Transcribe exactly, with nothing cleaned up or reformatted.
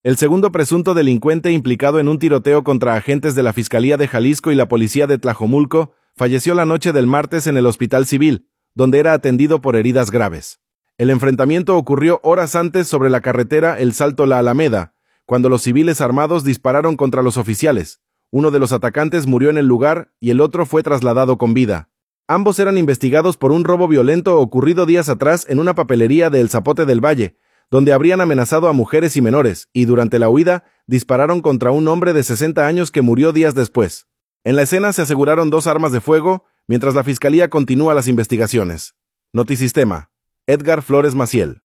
El segundo presunto delincuente implicado en un tiroteo contra agentes de la Fiscalía de Jalisco y la Policía de Tlajomulco falleció la noche del martes en el Hospital Civil, donde era atendido por heridas graves. El enfrentamiento ocurrió horas antes sobre la carretera El Salto-La Alameda, cuando los civiles armados dispararon contra los oficiales. Uno de los atacantes murió en el lugar y el otro fue trasladado con vida. Ambos eran investigados por un robo violento ocurrido días atrás en una papelería de El Zapote del Valle, donde habrían amenazado a mujeres y menores, y durante la huida dispararon contra un hombre de sesenta años que murió días después. En la escena se aseguraron dos armas de fuego, mientras la Fiscalía continúa las investigaciones. Notisistema. Edgar Flores Maciel.